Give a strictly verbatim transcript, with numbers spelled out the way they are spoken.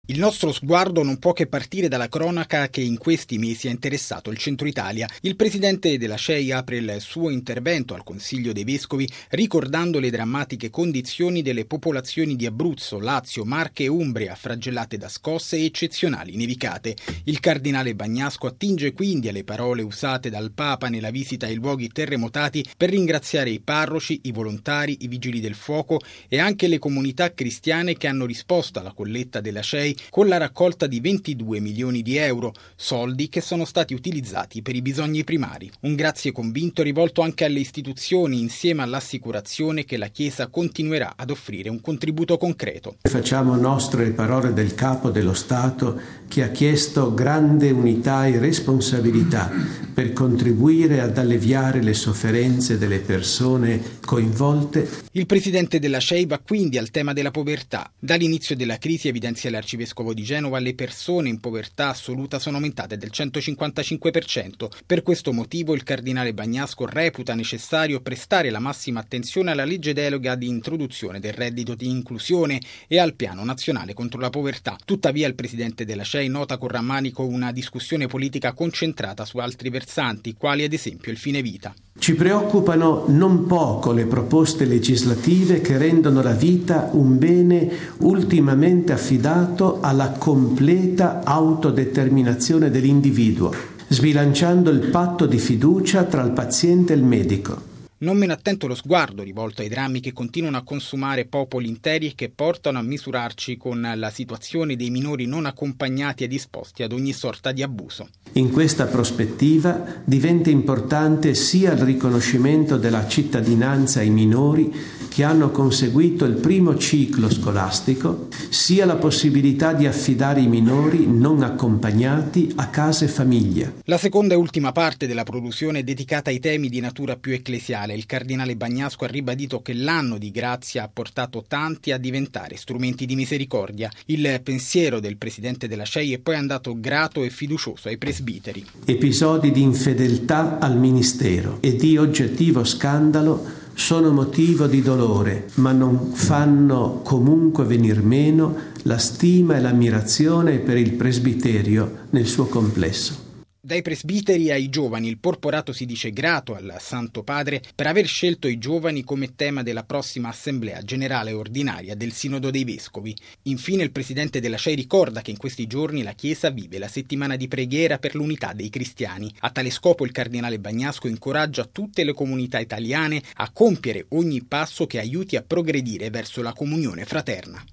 Il nostro sguardo non può che partire dalla cronaca che in questi mesi ha interessato il centro Italia. Il presidente della C E I apre il suo intervento al Consiglio dei Vescovi ricordando le drammatiche condizioni delle popolazioni di Abruzzo, Lazio, Marche e Umbria, flagellate da scosse e eccezionali nevicate. Il cardinale Bagnasco attinge quindi alle parole usate dal Papa nella visita ai luoghi terremotati per ringraziare i parroci, i volontari, i vigili del fuoco e anche le comunità cristiane che hanno risposto alla colletta della C E I con la raccolta di ventidue milioni di euro, soldi che sono stati utilizzati per i bisogni primari. Un grazie convinto rivolto anche alle istituzioni insieme all'assicurazione che la Chiesa continuerà ad offrire un contributo concreto. Facciamo nostre le parole del Capo dello Stato che ha chiesto grande unità e responsabilità per contribuire ad alleviare le sofferenze delle persone coinvolte. Il presidente della C E I va quindi al tema della povertà. Dall'inizio della crisi, evidenzia l'arcivescovo di Genova, le persone in povertà assoluta sono aumentate del centocinquantacinque per cento. Per questo motivo il cardinale Bagnasco reputa necessario prestare la massima attenzione alla legge delega di introduzione del reddito di inclusione e al piano nazionale contro la povertà. Tuttavia il presidente della C E I nota con rammarico una discussione politica concentrata su altri versanti, quali ad esempio il fine vita. Ci preoccupano non poco le proposte legislative che rendono la vita un bene ultimamente affidato alla completa autodeterminazione dell'individuo, sbilanciando il patto di fiducia tra il paziente e il medico. Non meno attento lo sguardo rivolto ai drammi che continuano a consumare popoli interi e che portano a misurarci con la situazione dei minori non accompagnati e disposti ad ogni sorta di abuso. In questa prospettiva diventa importante sia il riconoscimento della cittadinanza ai minori che hanno conseguito il primo ciclo scolastico, sia la possibilità di affidare i minori non accompagnati a case famiglia. La seconda e ultima parte della produzione è dedicata ai temi di natura più ecclesiale. Il cardinale Bagnasco ha ribadito che l'anno di grazia ha portato tanti a diventare strumenti di misericordia. Il pensiero del presidente della C E I è poi andato grato e fiducioso ai presbiteri. Episodi di infedeltà al ministero e di oggettivo scandalo sono motivo di dolore, ma non fanno comunque venir meno la stima e l'ammirazione per il presbiterio nel suo complesso. Dai presbiteri ai giovani, il Porporato si dice grato al Santo Padre per aver scelto i giovani come tema della prossima Assemblea Generale Ordinaria del Sinodo dei Vescovi. Infine il presidente della C E I ricorda che in questi giorni la Chiesa vive la settimana di preghiera per l'unità dei cristiani. A tale scopo il cardinale Bagnasco incoraggia tutte le comunità italiane a compiere ogni passo che aiuti a progredire verso la comunione fraterna.